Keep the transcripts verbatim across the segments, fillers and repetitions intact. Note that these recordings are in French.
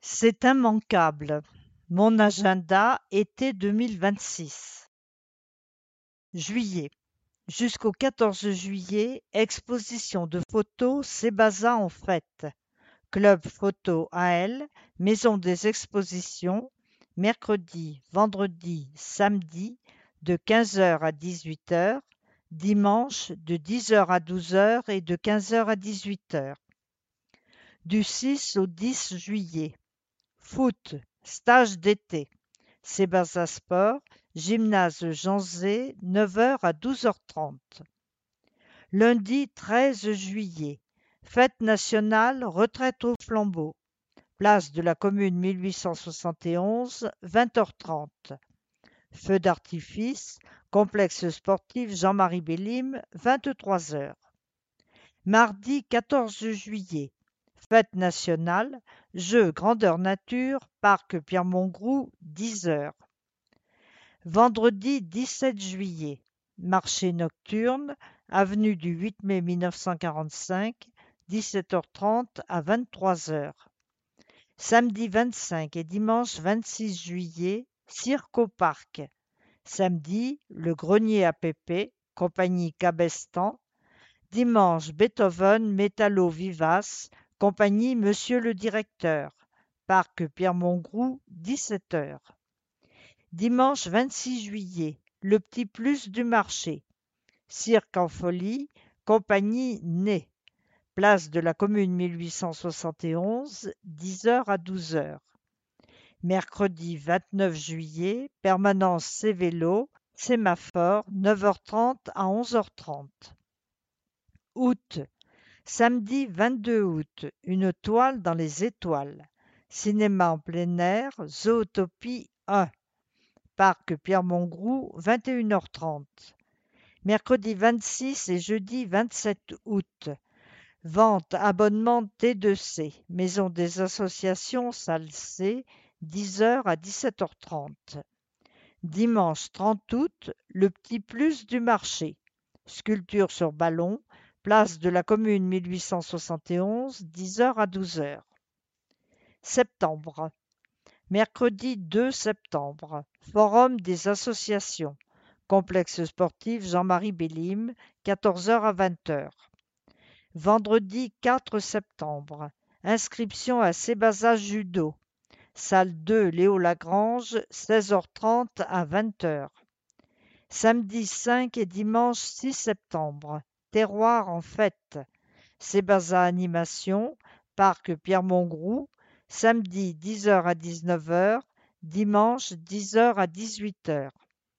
C'est immanquable. Mon agenda été deux mille vingt-six. Juillet. Jusqu'au quatorze juillet, exposition de photos Sébaza en fête. Club Photo A L, Maison des Expositions, mercredi, vendredi, samedi, de quinze heures à dix-huit heures, dimanche, de dix heures à douze heures et de quinze heures à dix-huit heures. Du six au dix juillet. Foot, stage d'été. Sébaza Sport, gymnase Jean Zay, neuf heures à douze heures trente. Lundi treize juillet, fête nationale, retraite au flambeau. Place de la Commune mille huit cent soixante et onze, vingt heures trente. Feu d'artifice, complexe sportif Jean-Marie Bellim, vingt-trois heures. Mardi quatorze juillet, fête nationale, jeux grandeur nature, parc Pierre-Mongroux, dix heures. Vendredi dix-sept juillet, marché nocturne, avenue du huit mai mille neuf cent quarante-cinq, dix-sept heures trente à vingt-trois heures. Samedi vingt-cinq et dimanche vingt-six juillet, cirque au parc. Samedi, le grenier à Pépé, compagnie Cabestan. Dimanche, Beethoven, métallo vivace, compagnie Monsieur le Directeur. Parc Pierre-Mongroux, dix-sept heures. Dimanche vingt-six juillet, le petit plus du marché. Cirque en folie, compagnie Nez. Place de la Commune mille huit cent soixante et onze, dix heures à douze heures. Mercredi vingt-neuf juillet, permanence C-Vélo, sémaphore, neuf heures trente à onze heures trente. Août. Samedi vingt-deux août, une toile dans les étoiles. Cinéma en plein air, Zootopie un. Parc Pierre-Mongroux, vingt et une heures trente. Mercredi vingt-six et jeudi vingt-sept août. Vente abonnement T deux C, Maison des Associations, salle C, dix heures à dix-sept heures trente. Dimanche trente août, le petit plus du marché. Sculpture sur ballon, place de la Commune mille huit cent soixante et onze, dix heures à douze heures. Septembre. Mercredi deux septembre, Forum des associations. Complexe sportif Jean-Marie Bellim, quatorze heures à vingt heures. Vendredi quatre septembre, inscription à Sébaza Judo. Salle deux Léo Lagrange, seize heures trente à vingt heures. Samedi cinq et dimanche six septembre, Terroir en fête. Sébaza Animation, Parc Pierre-Mongroux, samedi dix heures à dix-neuf heures, dimanche dix heures à dix-huit heures.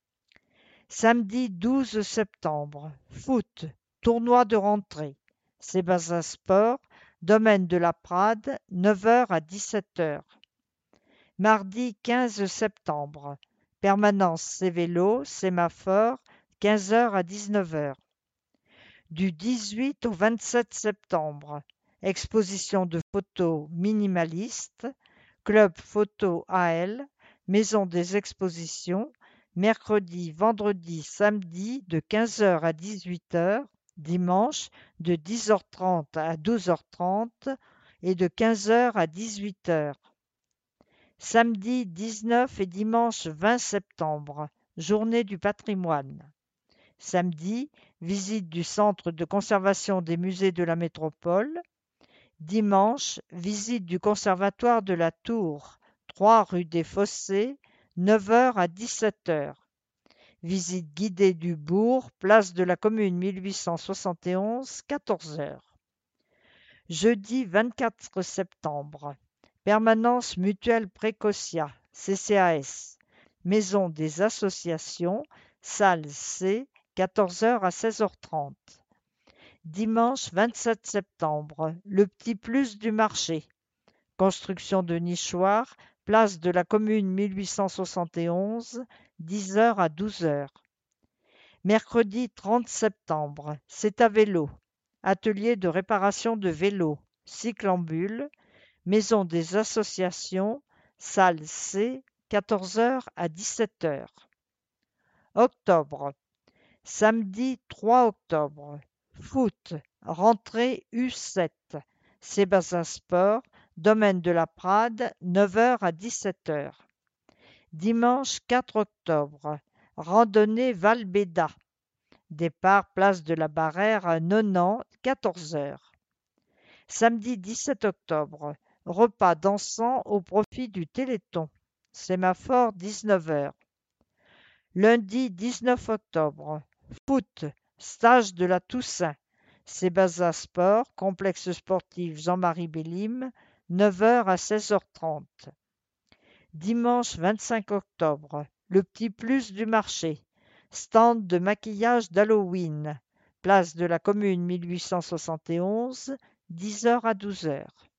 Samedi douze septembre, foot, tournoi de rentrée. Sébaza Sport, domaine de la Prade, neuf heures à dix-sept heures. Mardi quinze septembre, permanence C-Vélo, sémaphore, quinze heures à dix-neuf heures. Du dix-huit au vingt-sept septembre, exposition de photos minimalistes, Club Photo A L, Maison des Expositions, mercredi, vendredi, samedi de quinze heures à dix-huit heures, dimanche de dix heures trente à douze heures trente et de quinze heures à dix-huit heures. Samedi dix-neuf et dimanche vingt septembre, journée du patrimoine. Samedi, visite du centre de conservation des musées de la métropole. Dimanche, visite du conservatoire de la Tour, trois rue des Fossés, neuf heures à dix-sept heures. Visite guidée du bourg, place de la Commune mille huit cent soixante et onze, quatorze heures. Jeudi vingt-quatre septembre, permanence mutuelle Précocia, C C A S, Maison des associations, salle C, quatorze heures à seize heures trente. Dimanche vingt-sept septembre, le petit plus du marché. Construction de nichoirs, place de la Commune mille huit cent soixante et onze, dix heures à douze heures. Mercredi trente septembre, c'est à vélo. Atelier de réparation de vélos, cyclambule, Maison des associations, salle C, quatorze heures à dix-sept heures. Octobre. Samedi trois octobre. Foot, rentrée U sept. Sébaza Sport, Domaine de la Prade, neuf heures à dix-sept heures. Dimanche quatre octobre, randonnée Val-Béda. Départ place de la Barrère à Nonan, quatorze heures. Samedi dix-sept octobre, repas dansant au profit du Téléthon. Sémaphore dix-neuf heures. Lundi dix-neuf octobre, foot, stage de la Toussaint. Sébaza Sport, complexe sportif Jean-Marie Bellim, neuf heures à seize heures trente. Dimanche vingt-cinq octobre, le petit plus du marché. Stand de maquillage d'Halloween. Place de la Commune mille huit cent soixante et onze, dix heures à douze heures.